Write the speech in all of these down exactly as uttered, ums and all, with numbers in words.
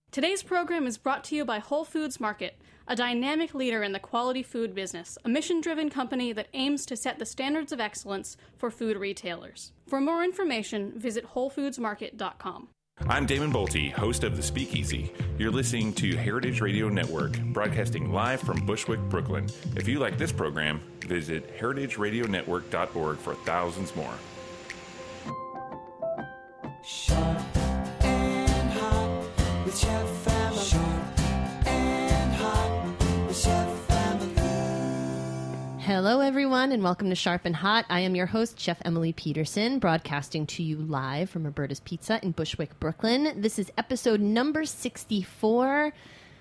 Today's program is brought to you by Whole Foods Market, a dynamic leader in the quality food business, a mission-driven company that aims to set the standards of excellence for food retailers. For more information, visit whole foods market dot com. I'm Damon Bolte, host of The Speakeasy. You're listening to Heritage Radio Network, broadcasting live from Bushwick, Brooklyn. If you like this program, visit heritage radio network dot org for thousands more. Sharp and hot with Chef Family. Sharp and hot with Chef Family. Hello, everyone, and welcome to Sharp and Hot. I am your host, Chef Emily Peterson, broadcasting to you live from Roberta's Pizza in Bushwick, Brooklyn. This is episode number sixty-four,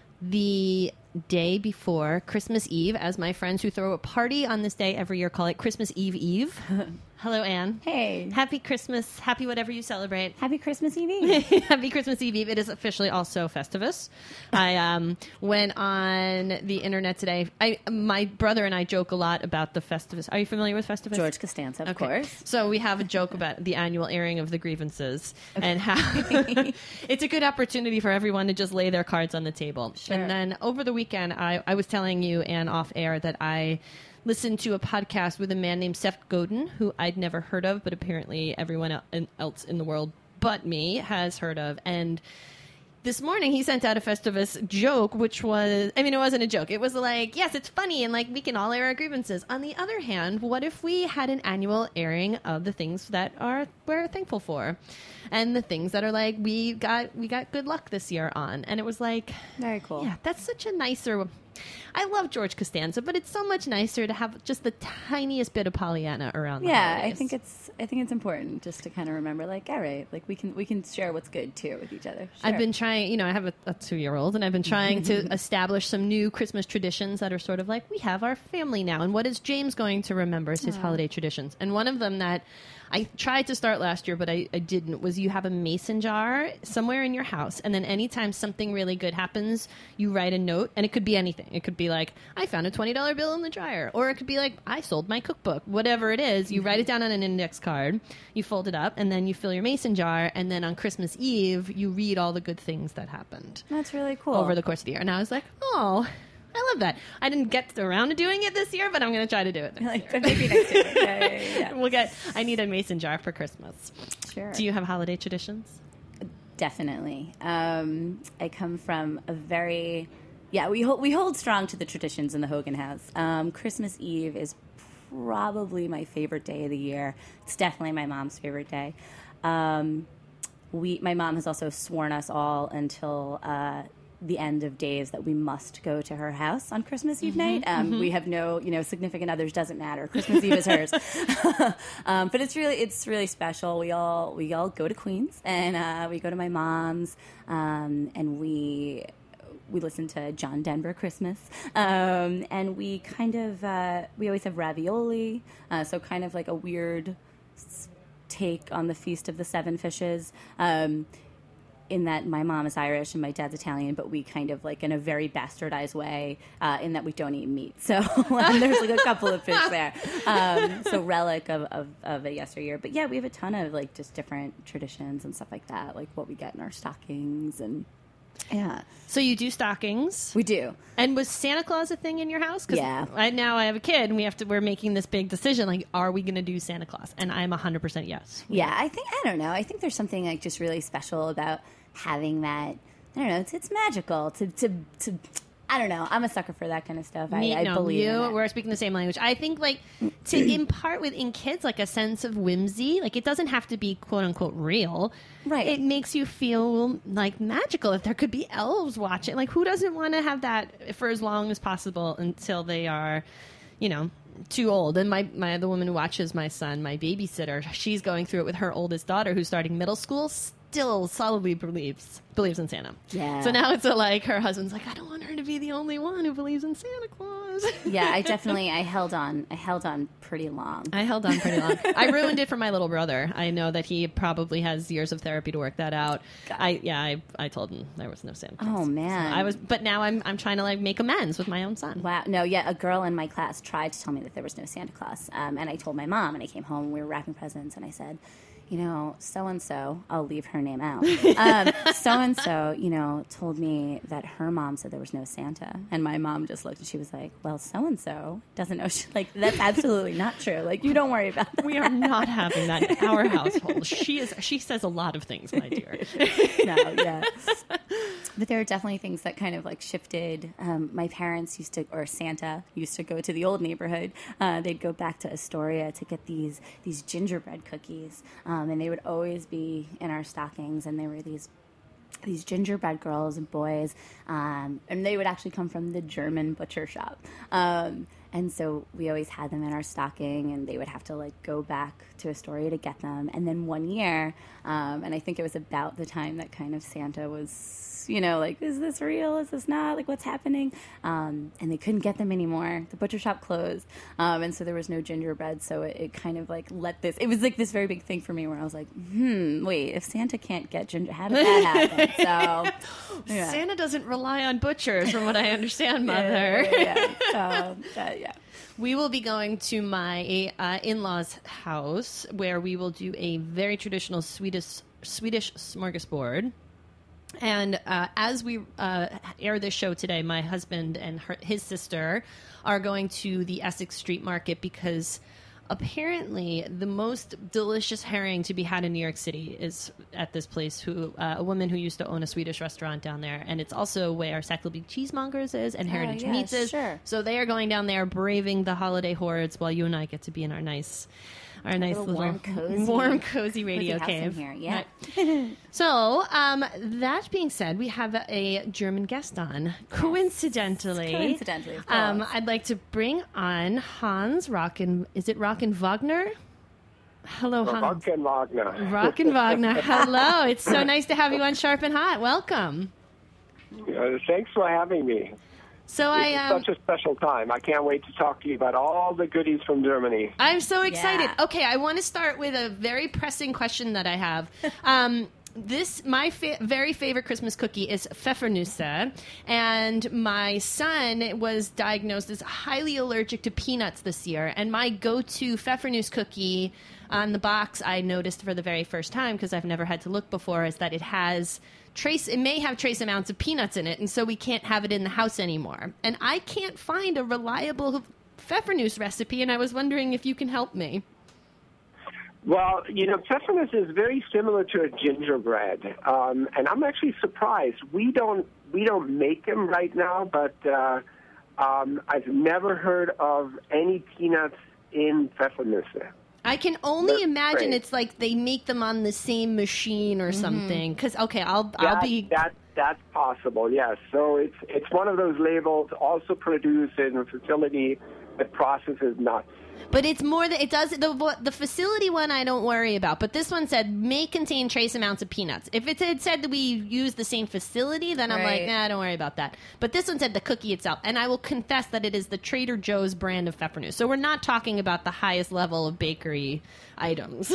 the day before Christmas Eve, as my friends who throw a party on this day every year call it Christmas Eve Eve. Hello, Anne. Hey. Happy Christmas. Happy whatever you celebrate. Happy Christmas Eve Eve. Happy Christmas Eve Eve. It is officially also Festivus. I um, went on the internet today. I My brother and I joke a lot about the Festivus. Are you familiar with Festivus? George Costanza, of Okay. course. So we have a joke about the annual airing of the grievances and how it's a good opportunity for everyone to just lay their cards on the table. Sure. And then over the weekend, I, I was telling you, Anne, off air, that I listened to a podcast with a man named Seth Godin, who I'd never heard of, but apparently everyone el- else in the world but me has heard of. And this morning he sent out a Festivus joke, which was, I mean, it wasn't a joke. It was like, yes, it's funny, and like we can all air our grievances. On the other hand, what if we had an annual airing of the things that are we're thankful for, and the things that are like we got we got good luck this year on? And it was like, Very cool. yeah, that's such a nicer. I love George Costanza, but it's so much nicer to have just the tiniest bit of Pollyanna around. The Yeah, I holidays. think it's I think it's important just to kind of remember, like, all right, like we can we can share what's good too with each other. I've Sure. been trying, you know, I have a, a two-year-old, and I've been trying to establish some new Christmas traditions that are sort of like, we have our family now, and what is James going to remember as his holiday traditions? And one of them that I tried to start last year, but I, I didn't, was you have a mason jar somewhere in your house, and then anytime something really good happens, you write a note, and it could be anything. It could be like, I found a twenty dollar bill in the dryer, or it could be like, I sold my cookbook. Whatever it is, you write it down on an index card, you fold it up, and then you fill your mason jar, and then on Christmas Eve, you read all the good things that happened That's really cool. over the course of the year. And I was like, oh, I love that. I didn't get around to doing it this year, but I'm going to try to do it next like year. maybe next year. Yeah, yeah, yeah, yeah. We'll get. I need a mason jar for Christmas. Sure. Do you have holiday traditions? Definitely. Um, I come from a very, yeah, we hold, we hold strong to the traditions in the Hogan house. Um, Christmas Eve is probably my favorite day of the year. It's definitely my mom's favorite day. Um, we, my mom has also sworn us all until uh, the end of days that we must go to her house on Christmas Eve night. Um, We have no, you know, significant others, doesn't matter. Christmas Eve is hers. um, but it's really, it's really special. We all, we all go to Queens, and uh, we go to my mom's, um, and we, we listen to John Denver Christmas, um, and we kind of, uh, we always have ravioli, uh, so kind of like a weird s- take on the Feast of the Seven Fishes. Um, in that my mom is Irish and my dad's Italian, but we kind of like in a very bastardized way, uh, in that we don't eat meat. So there's like a couple of fish there. Um, so relic of, of, of a yesteryear. But yeah, we have a ton of like just different traditions and stuff like that, like what we get in our stockings, and yeah. So you do stockings. We do. And was Santa Claus a thing in your house? 'Cause Yeah. I, now I have a kid, and we have to. We're making this big decision. Like, are we going to do Santa Claus? And I'm one hundred percent yes. Yeah, I think, I don't know. I think there's something like just really special about having that. I don't know. It's, it's magical to, to, to, I don't know. I'm a sucker for that kind of stuff. Me, I, I no, believe you, in it. we're speaking the same language. I think, like, to impart within kids, like, a sense of whimsy, like, it doesn't have to be quote-unquote real. Right. It makes you feel, like, magical. If there could be elves watching, like, who doesn't want to have that for as long as possible until they are, you know, too old? And my, my the woman who watches my son, my babysitter, she's going through it with her oldest daughter who's starting middle school, still solidly believes believes in Santa. Yeah. So now it's a, like, her husband's like, I don't want her to be the only one who believes in Santa Claus. Yeah, I definitely, I held on. I held on pretty long. I held on pretty long. I ruined it for my little brother. I know that he probably has years of therapy to work that out. I yeah, I, I told him there was no Santa Claus. Oh, man. So I was, but now I'm I'm trying to like make amends with my own son. Wow. No, yeah, a girl in my class tried to tell me that there was no Santa Claus. Um, and I told my mom, and I came home, we were wrapping presents, and I said, you know, so-and-so, I'll leave her name out, um, so-and-so, you know, told me that her mom said there was no Santa. And my mom just looked and she was like, well, so-and-so doesn't know. She, like, that's absolutely not true. Like, you don't worry about that. We are not having that in our household. She is. She says a lot of things, my dear. No, yeah. But there are definitely things that kind of like shifted. Um, my parents used to, or Santa used to go to the old neighborhood. Uh, they'd go back to Astoria to get these these gingerbread cookies, um, and they would always be in our stockings. And there were these these gingerbread girls and boys, um, and they would actually come from the German butcher shop. Um, and so we always had them in our stocking, and they would have to like go back to Astoria to get them. And then one year, um, and I think it was about the time that kind of Santa was, you know, like, is this real? Is this not? Like, what's happening? Um, and they couldn't get them anymore. The butcher shop closed. Um, and so there was no gingerbread. So it, it kind of like let this, it was like this very big thing for me where I was like, hmm, wait, if Santa can't get ginger, how did that happen? So yeah. Santa doesn't rely on butchers, from what I understand, Mother. Yeah, yeah, yeah. So, uh, yeah. We will be going to my uh, in-laws' house, where we will do a very traditional Swedish Swedish smorgasbord. And uh, as we uh, air this show today, my husband and her, his sister are going to the Essex Street Market because apparently the most delicious herring to be had in New York City is at this place, who uh, a woman who used to own a Swedish restaurant down there. And it's also where Säckleby Cheesemongers is and Heritage oh, yeah, Meats is. Sure. So they are going down there braving the holiday hordes while you and I get to be in our nice... Our nice little, little warm, cozy, warm, cozy radio cozy house cave. in here. Yeah. Right. So, um, that being said, we have a German guest on. Coincidentally, Coincidentally, of um, course. I'd like to bring on Hans Rocken. Is it Rocken Wagner? Hello, Hans. Rocken Wagner. Rocken Wagner. Hello. It's so nice to have you on Sharp and Hot. Welcome. Uh, thanks for having me. So This I is um, such a special time. I can't wait to talk to you about all the goodies from Germany. I'm so excited. Yeah. Okay, I want to start with a very pressing question that I have. Um, this my fa- very favorite Christmas cookie is Pfeffernusse, and my son was diagnosed as highly allergic to peanuts this year. And my go-to Pfeffernusse cookie on the box, I noticed for the very first time because I've never had to look before, is that it has trace. It may have trace amounts of peanuts in it, and so we can't have it in the house anymore. And I can't find a reliable Pfeffernusse recipe, and I was wondering if you can help me. Well, you know, Pfeffernusse is very similar to a gingerbread, um, and I'm actually surprised. We don't we don't make them right now, but uh, um, I've never heard of any peanuts in Pfeffernusse. I can only That's imagine great. it's like they make them on the same machine or something. Because okay, I'll I'll That, be that that's possible, yes. So it's it's one of those labels also produced in a facility that processes nuts. But it's more that it does the the facility one I don't worry about. But this one said may contain trace amounts of peanuts. If it had said that we use the same facility, then I'm like, Right. nah, don't worry about that. But this one said the cookie itself, and I will confess that it is the Trader Joe's brand of Pfeffernusse. So we're not talking about the highest level of bakery items.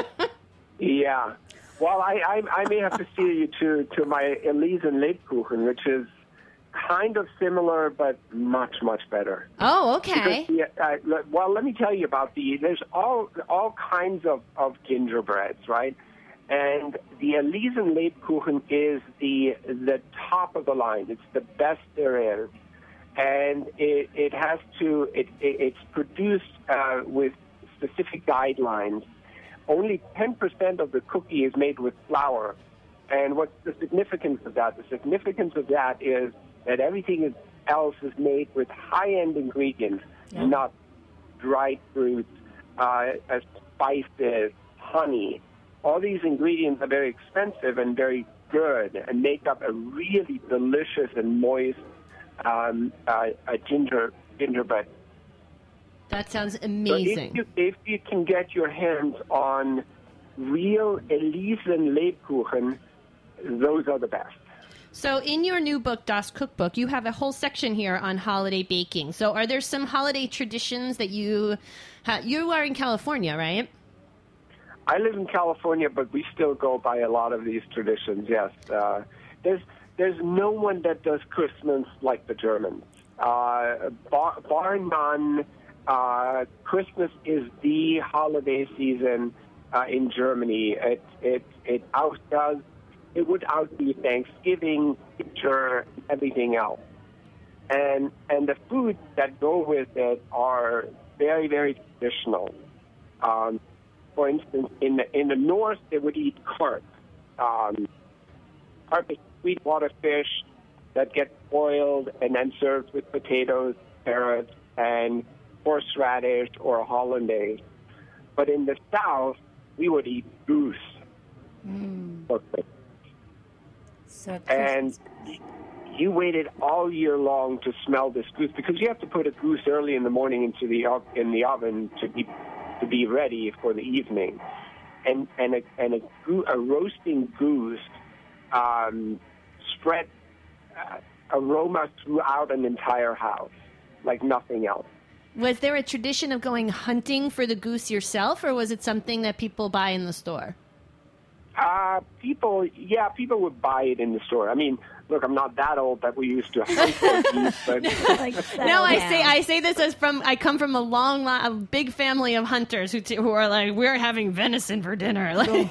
Yeah. Well, I, I, I may have to steer you to, to my Elisen Lebkuchen, which is kind of similar but much, much better. Oh, okay. Because the, uh, le- well, let me tell you about the, there's all all kinds of, of gingerbreads, right? And the Elisen Lebkuchen is the the top of the line. It's the best there is. And it, it has to, it, it, it's produced uh, with specific guidelines. Only ten percent of the cookie is made with flour. And what's the significance of that? The significance of that is that everything is, else is made with high-end ingredients, Yeah. nuts, dried fruits, uh, uh, spices, honey. All these ingredients are very expensive and very good and make up a really delicious and moist um, uh, a ginger gingerbread. That sounds So amazing. if you, if you can get your hands on real Elisen Lebkuchen, those are the best. So in your new book, Das Cookbook, you have a whole section here on holiday baking. So are there some holiday traditions that you ha- you are in California, right? I live in California, but we still go by a lot of these traditions, yes. Uh, there's there's no one that does Christmas like the Germans. Uh, bar, bar none, uh, Christmas is the holiday season uh, in Germany. It it it outdoes. It would outdo Thanksgiving, Easter, everything else. And and the foods that go with it are very, very traditional. Um, for instance, in the in the north, they would eat carp. Um, carp is sweetwater fish that gets boiled and then served with potatoes, carrots, and horseradish or hollandaise. But in the south, we would eat goose. Mm. for Christmas. So And you waited all year long to smell this goose because you have to put a goose early in the morning into the ov- in the oven to be to be ready for the evening, and and a and a, goo- a roasting goose um, spread uh, aroma throughout an entire house like nothing else. Was there a tradition of going hunting for the goose yourself, or was it something that people buy in the store? Uh, people, yeah, people would buy it in the store. I mean, look, I'm not that old that we used to hunt for geese, but like, No, I say I say this as from I come from a long, li- a big family of hunters who t- who are like we're having venison for dinner. Like,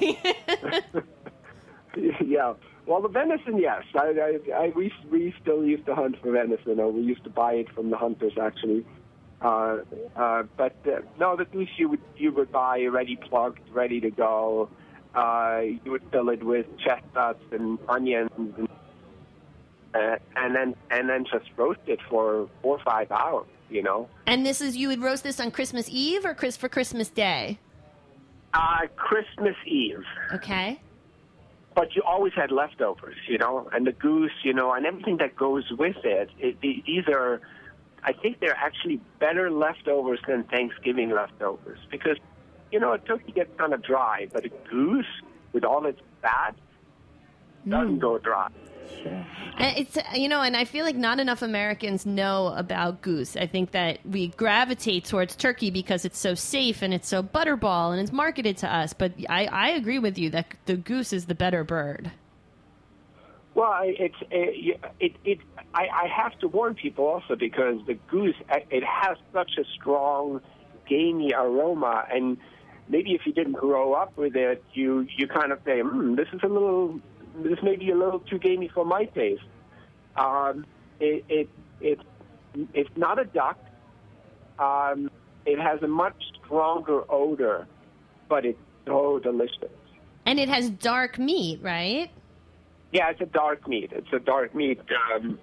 yeah. Well, the venison, yes. I, I, I, we we still used to hunt for venison, or we used to buy it from the hunters, actually. Uh, uh, but uh, no, the goose you would you would buy ready plugged, ready to go. Uh, you would fill it with chestnuts and onions, and, uh, and then and then just roast it for four or five hours. You know. and this is you would roast this on Christmas Eve or Chris for Christmas Day? Uh, Christmas Eve. Okay. But you always had leftovers, you know, and the goose, you know, and everything that goes with it. it, it these are, I think they're actually better leftovers than Thanksgiving leftovers because, you know, a turkey gets kind of dry, but a goose, with all its fat, doesn't go dry. And it's you know, and I feel like not enough Americans know about goose. I think that we gravitate towards turkey because it's so safe and it's so butterball and it's marketed to us. But I, I agree with you that the goose is the better bird. Well, I- it's it, it, it I, I have to warn people also because the goose, it has such a strong, gamey aroma, and maybe if you didn't grow up with it, you you kind of say, hmm, this is a little, this may be a little too gamey for my taste. Um, it, it it it's not a duck. Um, it has a much stronger odor, but it's so delicious. And it has dark meat, right? Yeah, it's a dark meat. It's a dark meat. Um,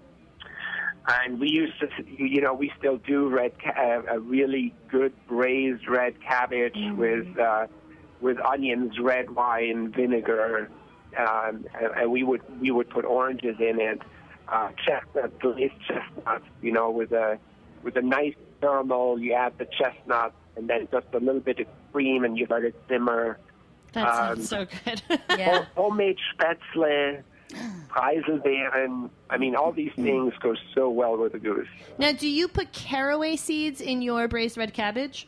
and we used to, you know, we still do red, ca- uh, a really good braised red cabbage mm. with uh, with onions, red wine, vinegar, um, and, and we would we would put oranges in it, uh, chestnut, glazed chestnuts, you know, with a with a nice caramel. You add the chestnut and then just a little bit of cream, and you let it simmer. That Um, sounds so good. Yeah. Homemade Spätzle, Preiselbeeren. I mean, all these things go so well with the goose. Now, do you put caraway seeds in your braised red cabbage?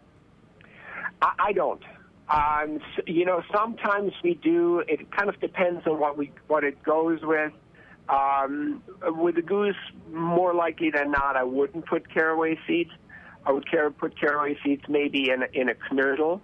I, I don't. Um, s- you know, sometimes we do. It kind of depends on what we what it goes with. Um, with the goose, more likely than not, I wouldn't put caraway seeds. I would car- put caraway seeds maybe in a, in a knödel.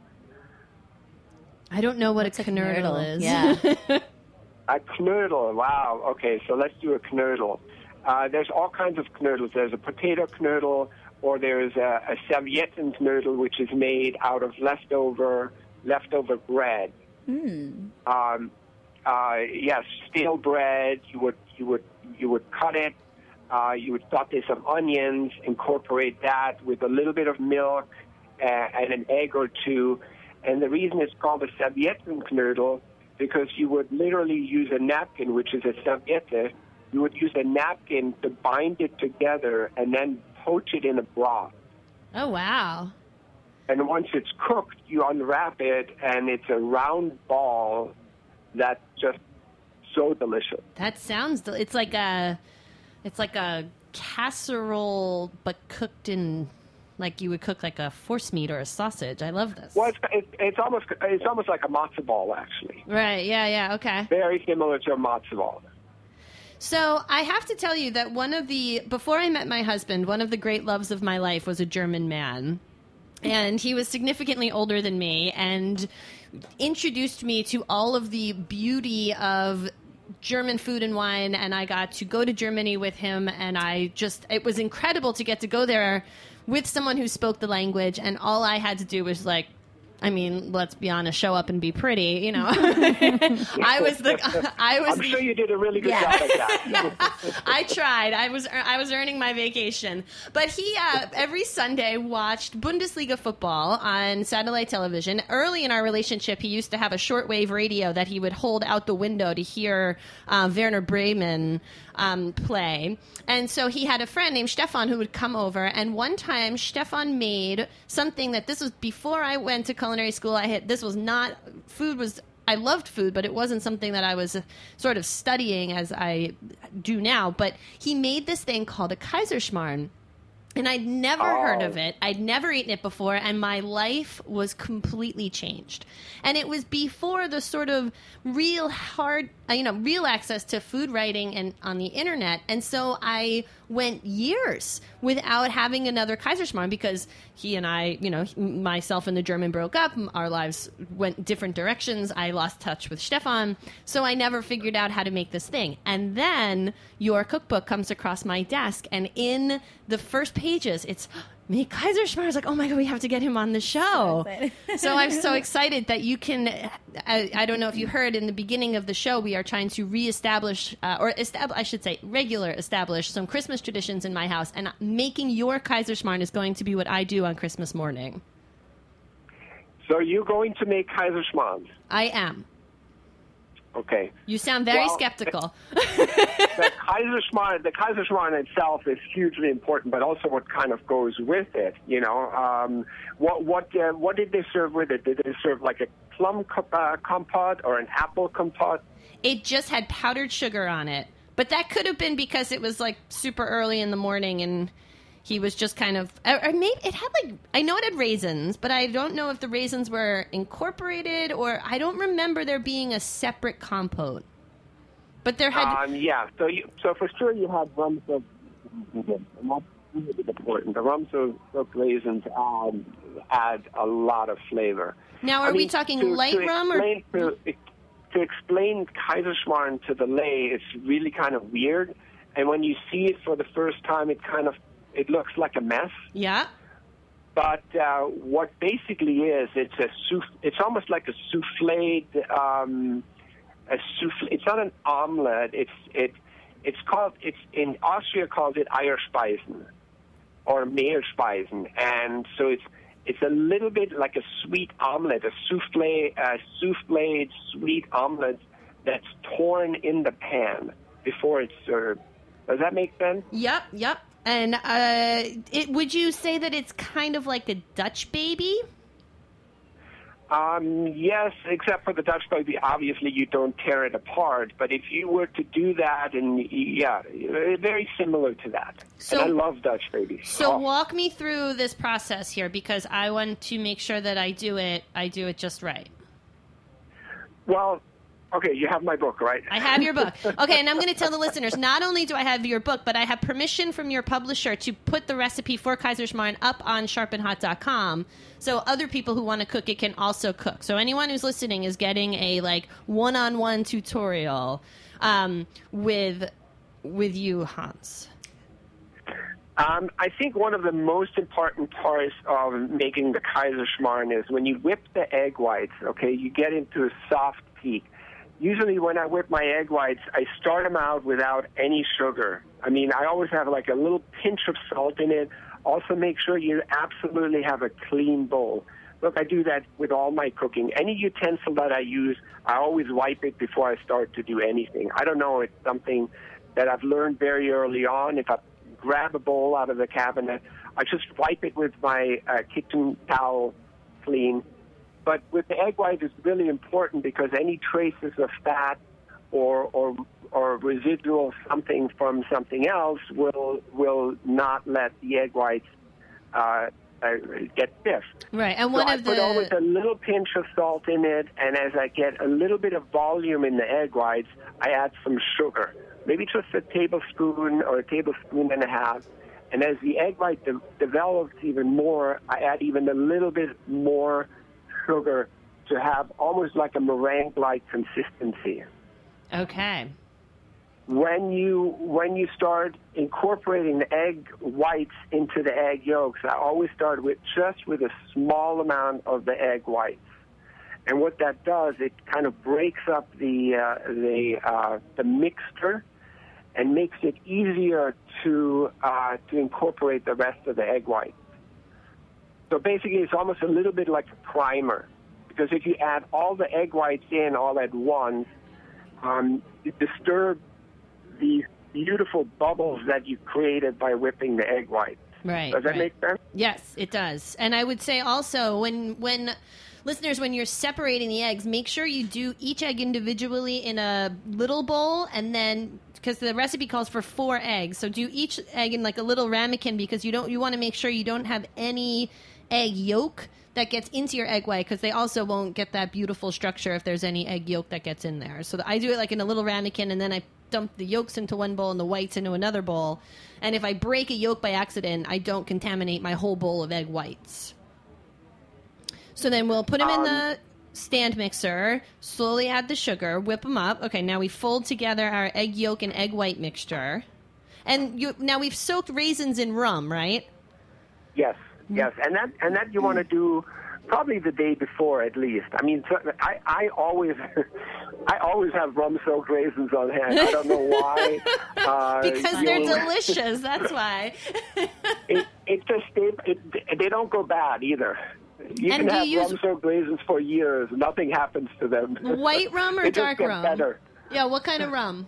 I don't know what What's a a knödel knödel? is. Yeah. A knödel, wow. Okay, so let's do a knödel. Uh, there's all kinds of knödels. There's a potato knödel, or there's a, a Servietten knödel, which is made out of leftover leftover bread. Mm. Um, uh, yes, stale bread. You would you would you would cut it. Uh, you would saute some onions, incorporate that with a little bit of milk uh, and an egg or two. And the reason it's called a Servietten knödel because you would literally use a napkin, which is a serviette. You would use a napkin to bind it together and then poach it in a broth. Oh, wow. And once it's cooked, you unwrap it, and it's a round ball that's just so delicious. That sounds. Del- it's like a, it's like a casserole, but cooked in, like you would cook like a force meat or a sausage. I love this. Well, it's, it's, it's almost it's almost like a matzo ball, actually. Right. Yeah. Yeah. Okay. Very similar to a matzo ball. So I have to tell you that one of the before I met my husband, one of the great loves of my life was a German man. and he was significantly older than me and introduced me to all of the beauty of German food and wine, and I got to go to Germany with him, and I just, it was incredible to get to go there with someone who spoke the language, and all I had to do was like, I mean, let's be honest, show up and be pretty, you know. I was the, I was. I'm the, sure you did a really good Yeah. job at that. yeah, I tried. I was I was earning my vacation. But he uh, every Sunday watched Bundesliga football on satellite television. Early in our relationship, he used to have a shortwave radio that he would hold out the window to hear uh, Werner Bremen um, play. And so he had a friend named Stefan who would come over. And one time, Stefan made something that this was before I went to culinary school. I had this was not food was. I loved food, but it wasn't something that I was uh, sort of studying as I do now. But he made this thing called a Kaiserschmarrn. And I'd never Oh. heard of it. I'd never eaten it before, and my life was completely changed. And it was before the sort of real hard, uh, you know, real access to food writing and on the internet. And so I went years without having another Kaiserschmarrn because he and I, you know, myself and the German broke up. Our lives went different directions. I lost touch with Stefan. So I never figured out how to make this thing. And then your cookbook comes across my desk, and in the first pages, it's make Kaiserschmarrn. I was like, oh my God, we have to get him on the show. excited. So I'm so excited that you can, I, I don't know if you heard in the beginning of the show, we are trying to reestablish, uh, or establish, I should say, regular establish some Christmas traditions in my house. And making your Kaiserschmarrn is going to be what I do on Christmas morning. So you're going to make Kaiserschmarrn. I am. Okay. You sound very Well, skeptical. The Kaiserschmarrn, the Kaiserschmarrn itself is hugely important, but also what kind of goes with it. You know, um, what what uh, what did they serve with it? Did they serve like a plum co- uh, compote or an apple compote? It just had powdered sugar on it. But that could have been because it was like super early in the morning and he was just kind of, or or maybe it had like, I know it had raisins, but I don't know if the raisins were incorporated or I don't remember there being a separate compote. But there had, Um, yeah. So you, so for sure you had rum soaked raisins, and that's really important. The rum soaked raisins add add a lot of flavor. now are I we mean, talking to- light to rum or? explain, to, to explain Kaiserschmarrn to the lay, it's really kind of weird. And when you see it for the first time, it kind of it looks like a mess. Yeah. But uh, what basically is, it's a souff- It's almost like a souffled. Um, a souffle. It's not an omelet. It's it. It's called. It's in Austria called it Eierspeisen or Mehlspeisen, and so it's it's a little bit like a sweet omelet, a souffle, a souffled sweet omelet that's torn in the pan before it's served. Does that make sense? Yep, yep. And uh, it, would you say that it's kind of like a Dutch baby? Um, yes, except for the Dutch baby, obviously you don't tear it apart. But if you were to do that, and yeah, very similar to that. So- and I love Dutch babies. So Oh. walk me through this process here because I want to make sure that I do it. I do it just right. Well, okay, you have my book, right? I have your book. Okay, and I'm going to tell the listeners, not only do I have your book, but I have permission from your publisher to put the recipe for Kaiserschmarrn up on sharp and hot dot com so other people who want to cook it can also cook. So anyone who's listening is getting a like one-on-one tutorial um, with with you, Hans. Um, I think one of the most important parts of making the Kaiserschmarrn is when you whip the egg whites, okay, you get into a soft peak. Usually when I whip my egg whites, I start them out without any sugar. I mean, I always have like a little pinch of salt in it. Also make sure you absolutely have a clean bowl. Look, I do that with all my cooking. Any utensil that I use, I always wipe it before I start to do anything. I don't know, it's something that I've learned very early on. If I grab a bowl out of the cabinet, I just wipe it with my uh, kitchen towel clean. But with the egg white, it's really important because any traces of fat or or or residual something from something else will will not let the egg whites uh, uh, get stiff. Right, and So one I of put always the a little pinch of salt in it, and as I get a little bit of volume in the egg whites, I add some sugar, maybe just a tablespoon or a tablespoon and a half, And as the egg white de- develops even more, I add even a little bit more sugar to have almost like a meringue-like consistency. Okay. When you when you start incorporating the egg whites into the egg yolks, I always start with just with a small amount of the egg whites. And what that does, it kind of breaks up the uh, the uh, the mixture and makes it easier to uh, to incorporate the rest of the egg whites. So basically, it's almost a little bit like a primer, because if you add all the egg whites in all at once, um, you disturb these beautiful bubbles that you created by whipping the egg whites. Right. Does that right. make sense? Yes, it does. And I would say also when when listeners, when you're separating the eggs, make sure you do each egg individually in a little bowl, and then because the recipe calls for four eggs, so do each egg in like a little ramekin, because you don't you want to make sure you don't have any egg yolk that gets into your egg white, because they also won't get that beautiful structure if there's any egg yolk that gets in there. So I do it like in a little ramekin, and then I dump the yolks into one bowl and the whites into another bowl. And if I break a yolk by accident, I don't contaminate my whole bowl of egg whites. So then we'll put them in the stand mixer, slowly add the sugar, whip them up. Okay, now we fold together our egg yolk and egg white mixture. And you, now we've soaked raisins in rum, right? Yes, yes, and that and that you want to do probably the day before at least. I mean, so I I always I always have rum soaked raisins on hand. I don't know why. Uh, because they're you'll- delicious. That's why. it, it just it, it, they don't go bad either. You And can do have you use- rum soaked raisins for years. Nothing happens to them. White rum or They just dark get rum? Better. Yeah, what kind of rum?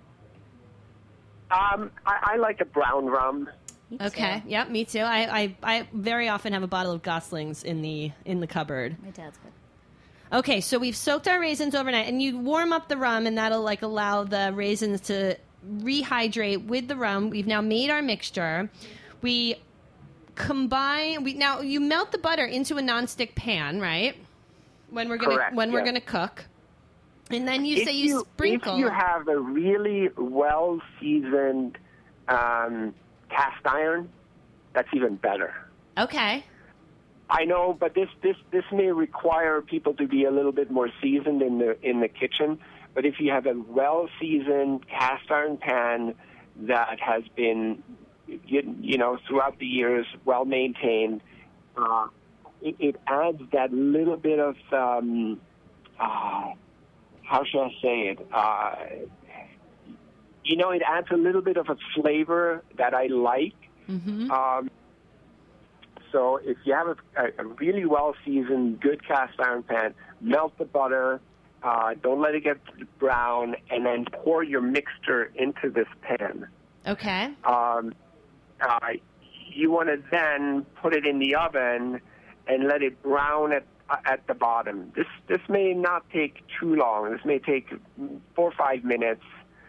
Um, I, I like a brown rum. Okay. Yep, me too. I, I I very often have a bottle of Goslings in the in the cupboard. My dad's good. Okay, so we've soaked our raisins overnight, and you warm up the rum, and that'll like allow the raisins to rehydrate with the rum. We've now made our mixture. We combine. We now you melt the butter into a nonstick pan, right? When we're gonna Correct, when we're yes. gonna cook, and then you If say you, sprinkle. If you have a really well seasoned um, cast iron, that's even better. Okay. I know, but this, this, this may require people to be a little bit more seasoned in the in the kitchen. But if you have a well-seasoned cast iron pan that has been, you, you know, throughout the years, well maintained, uh, it, it adds that little bit of, um, uh, how shall I say it? Uh, you know, it adds a little bit of a flavor that I like. Mm-hmm. Um, So if you have a, a really well-seasoned, good cast iron pan, melt the butter, uh, don't let it get brown, and then pour your mixture into this pan. Okay. Um, uh, you want to then put it in the oven and let it brown at at the bottom. This this may not take too long. This may take four or five minutes.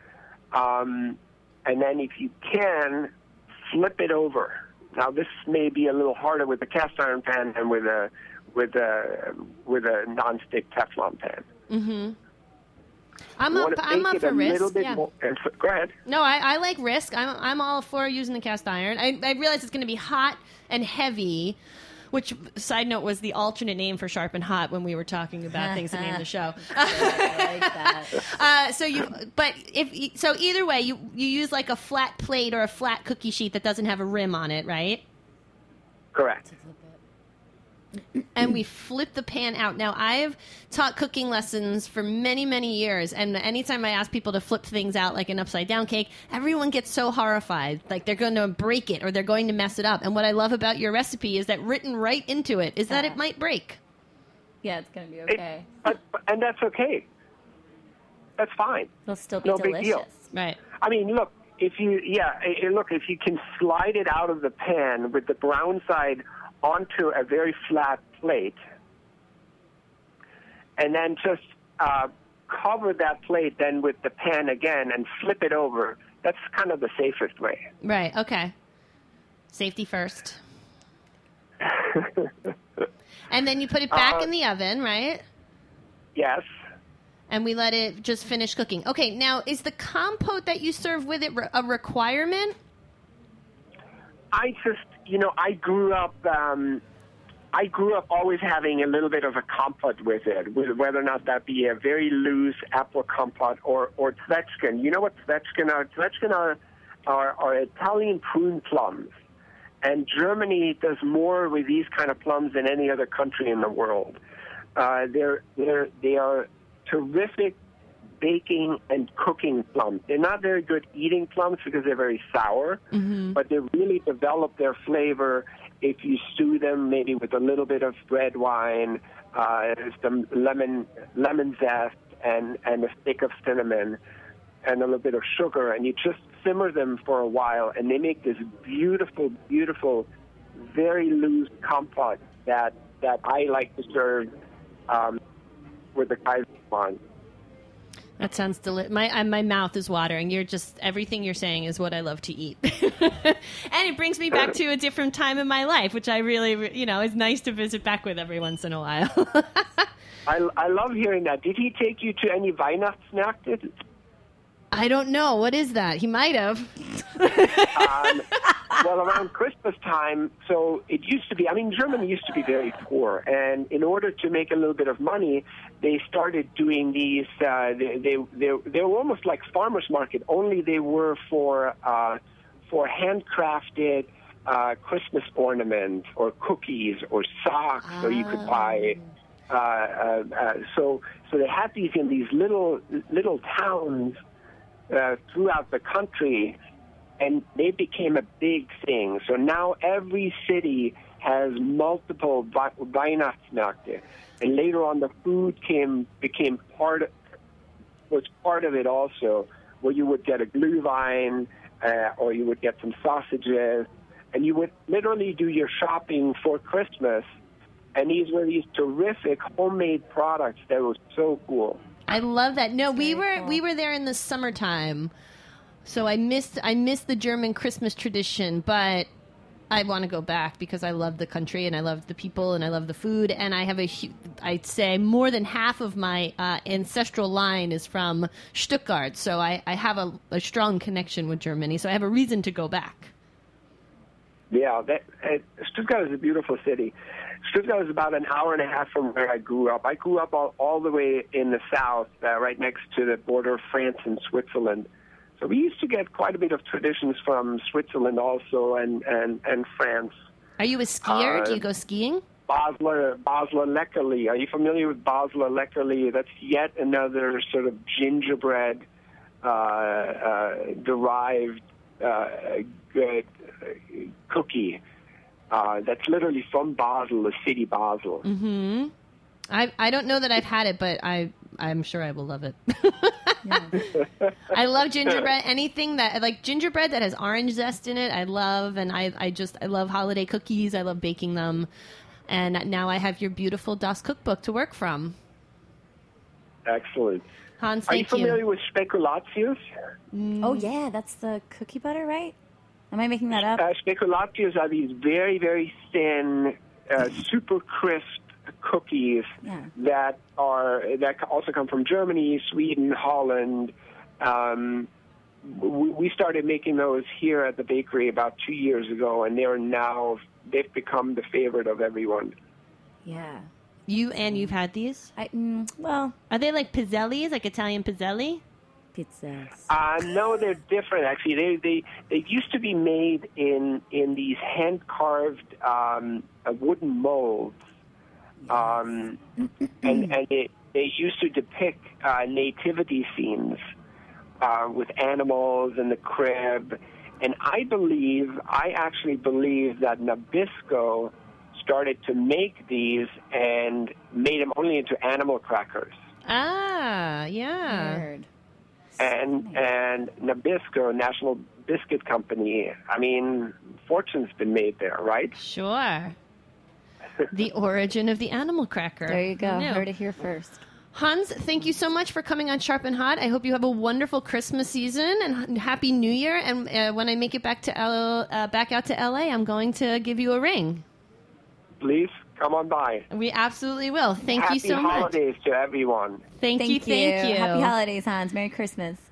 Um, and then if you can, flip it over. Now, this may be a little harder with a cast iron pan than with a with a with a nonstick Teflon pan. Mm-hmm. I'm You up. want to I'm bake up it for a little risk. bit Yeah. more. And so, go ahead. No, I, I like risk. I'm I'm all for using the cast iron. I, I realize it's going to be hot and heavy, which, side note, was the alternate name for Sharp and Hot when we were talking about things to name the show. I like that. Uh, so you, but if so, either way, you you use like a flat plate or a flat cookie sheet that doesn't have a rim on it, right? Correct. And we flip the pan out. Now, I've taught cooking lessons for many, many years, and anytime I ask people to flip things out like an upside-down cake, everyone gets so horrified, like they're going to break it or they're going to mess it up. And what I love about your recipe is that written right into it is that it might break. Yeah, it's gonna be It- okay. but, and that's okay. That's fine. It'll still be No big delicious. deal. Right. I mean, look, if you, yeah, eh, look, if you can slide it out of the pan with the brown side onto a very flat plate, and then just uh, cover that plate then with the pan again and flip it over, that's kind of the safest way. Right. Okay. Safety first. And then you put it back Uh, in the oven, right? Yes. And we let it just finish cooking. Okay, now, is the compote that you serve with it re- a requirement? I just, you know, I grew up. Um, I grew up always having a little bit of a compote with it, with whether or not that be a very loose apple compote or or Zwetschgen. You know what Zwetschgen are? Zwetschgen are, are are Italian prune plums, and Germany does more with these kind of plums than any other country in the world. Uh, they're they're they are terrific baking and cooking plums. They're not very good eating plums because they're very sour, mm-hmm. but they really develop their flavor if you stew them maybe with a little bit of red wine, uh, some lemon lemon zest, and, and a stick of cinnamon, and a little bit of sugar, and you just simmer them for a while, and they make this beautiful, beautiful, very loose compote that, that I like to serve um, with the Kaiserschmarrn. That sounds delicious. My uh, my mouth is watering. You're just everything you're saying is what I love to eat, and it brings me back to a different time in my life, which I really, you know, is nice to visit back with every once in a while. I I love hearing that. Did he take you to any Weihnachtsmärkte? I don't know. What is that? He might have. um, well, around Christmas time, so it used to be, I mean, Germany used to be very poor, and in order to make a little bit of money, they started doing these, uh, they, they, they, they were almost like farmers market, only they were for, uh, for handcrafted uh, Christmas ornaments or cookies or socks, ah. so you could buy... Uh, uh, uh, so, so they had these in these little, little towns Uh, throughout the country, and they became a big thing. So now every city has multiple Weihnachtsmärkte, and later on the food came became part of, was part of it also, where you would get a Glühwein uh, or you would get some sausages, and you would literally do your shopping for Christmas. And these were these terrific homemade products that was so cool. I love that. No, we were cool. we were there in the summertime, so I missed I missed the German Christmas tradition, but I want to go back because I love the country and I love the people and I love the food, and I have a I'd say more than half of my uh, ancestral line is from Stuttgart, so I, I have a, a strong connection with Germany, so I have a reason to go back. Yeah, that, uh, Stuttgart is a beautiful city. Stuttgart is about an hour and a half from where I grew up. I grew up all, all the way in the south, uh, right next to the border of France and Switzerland. So we used to get quite a bit of traditions from Switzerland also, and, and, and France. Are you a skier? Uh, Do you go skiing? Basler, Basler Leckerli. Are you familiar with Basler Leckerli? That's yet another sort of gingerbread uh, uh, derived uh, good uh, cookie. Uh, that's literally from Basel, the city Basel. Mm-hmm. I I don't know that I've had it, but I I'm sure I will love it. I love gingerbread. Anything that like gingerbread that has orange zest in it, I love, and I I just I love holiday cookies. I love baking them, and now I have your beautiful Das Cookbook to work from. Excellent. Hans, Are you thank familiar you. with Spekulatius? Mm. Oh yeah, that's the cookie butter, right? Am I making that up? Uh, Spekulatius are these very, very thin, uh, super crisp cookies yeah. that are that also come from Germany, Sweden, Holland. Um, we, we started making those here at the bakery about two years ago, and they are now they've become the favorite of everyone. Yeah. You and you've had these? I mm, well, are they like pizzellis, like Italian pizzelli? Pizzas. Uh, no, they're different. Actually, they they they used to be made in in these hand carved um, uh, wooden molds, um, and and it, they used to depict uh, nativity scenes uh, with animals in the crib. And I believe, I actually believe that Nabisco started to make these and made them only into animal crackers. Ah, yeah. Weird. And and Nabisco, National Biscuit Company, I mean, fortune's been made there, right? Sure. The origin of the animal cracker. There you go. No. Heard it here first. Hans, thank you so much for coming on Sharp and Hot. I hope you have a wonderful Christmas season and Happy New Year. And uh, when I make it back to L- uh, back out to L A, I'm going to give you a ring. Please come on by. We absolutely will. Thank Happy you so much. Happy holidays to everyone. Thank, Thank you. Thank you. Happy holidays, Hans. Merry Christmas.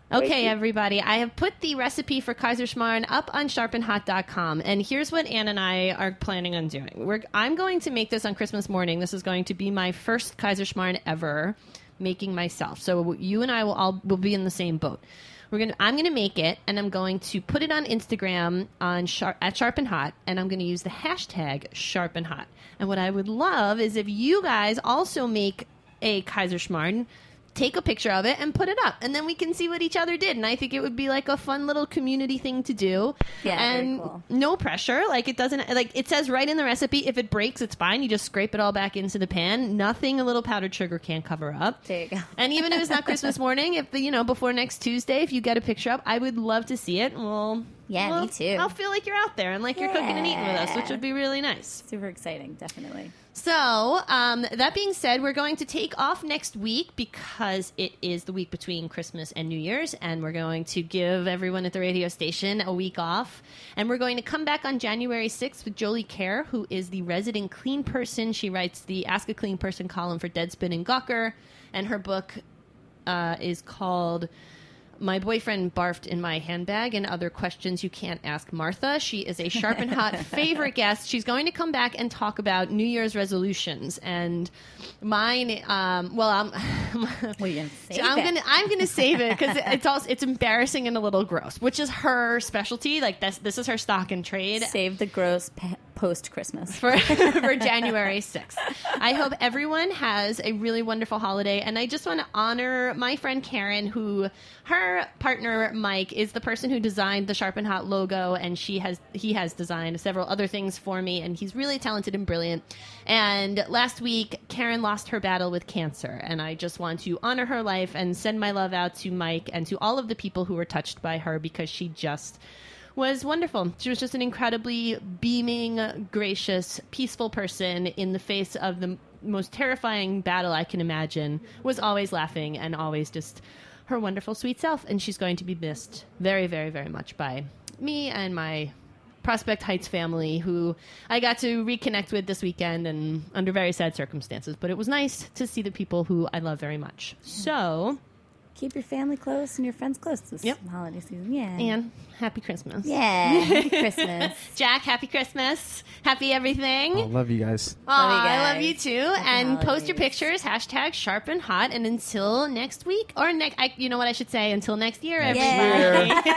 Okay, you. everybody, I have put the recipe for Kaiserschmarrn up on sharp and hot dot com, and here's what Ann and I are planning on doing. We're, I'm going to make this on Christmas morning. This is going to be my first Kaiserschmarrn ever making myself. So you and I will all will be in the same boat. We're gonna. I'm gonna make it, and I'm going to put it on Instagram on sharp, at Sharp and Hot, and I'm going to use the hashtag Sharp and Hot. And what I would love is if you guys also make a Kaiserschmarrn, take a picture of it and put it up, and then we can see what each other did. And I think it would be like a fun little community thing to do. Yeah, and very cool. No pressure. Like it doesn't like it says right in the recipe. If it breaks, it's fine. You just scrape it all back into the pan. Nothing a little powdered sugar can't cover up. There you go. And even if it's not Christmas morning, if the, you know before next Tuesday, if you get a picture up, I would love to see it. Well, Yeah, well, me too. I'll feel like you're out there and like you're cooking and eating with us, which Yeah. would be really nice. Super exciting, definitely. So, um, that being said, we're going to take off next week because it is the week between Christmas and New Year's, and we're going to give everyone at the radio station a week off. And we're going to come back on January sixth with Jolie Kerr, who is the resident clean person. She writes the Ask a Clean Person column for Deadspin and Gawker, and her book uh, is called My Boyfriend Barfed in My Handbag and Other Questions You Can't Ask Martha. She is a Sharp and Hot favorite guest. She's going to come back and talk about New Year's resolutions. And mine, um, well, I'm, Well, you're gonna save I'm it. gonna I'm gonna save it because it's also it's embarrassing and a little gross, which is her specialty. Like this, this is her stock and trade. Save the gross pe- post Christmas. for for January sixth. I hope everyone has a really wonderful holiday, and I just want to honor my friend Karen, who her partner Mike is the person who designed the Sharp and Hot logo, and she has he has designed several other things for me, and he's really talented and brilliant. And last week, Karen lost her battle with cancer, and I just want to honor her life and send my love out to Mike and to all of the people who were touched by her, because she just was wonderful. She was just an incredibly beaming, gracious, peaceful person in the face of the most terrifying battle I can imagine, was always laughing and always just her wonderful, sweet self. And she's going to be missed very, very, very much by me and my Prospect Heights family, who I got to reconnect with this weekend and under very sad circumstances. But it was nice to see the people who I love very much. So, Keep your family close and your friends close this Yep. holiday season. Yeah. Anne, happy Christmas. Yeah. Happy Christmas. Jack, happy Christmas. Happy everything. I love you guys. Aw, Love you I love guys. you too. Happy And post your holidays. pictures, hashtag sharp and hot. And until next week, or next, I, you know what I should say? Until next year, Next everybody.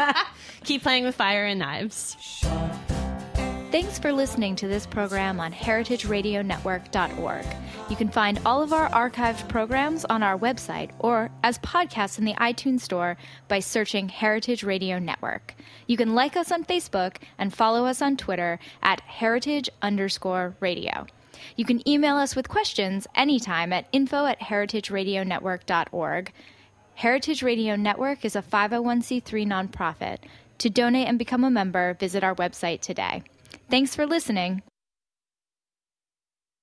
Keep playing with fire and knives. Thanks for listening to this program on heritage radio network dot org. You can find all of our archived programs on our website or as podcasts in the iTunes Store by searching Heritage Radio Network. You can like us on Facebook and follow us on Twitter at heritage underscore radio. You can email us with questions anytime at info at heritage radio network dot org. Heritage Radio Network is a five oh one c three nonprofit. To donate and become a member, visit our website today. Thanks for listening.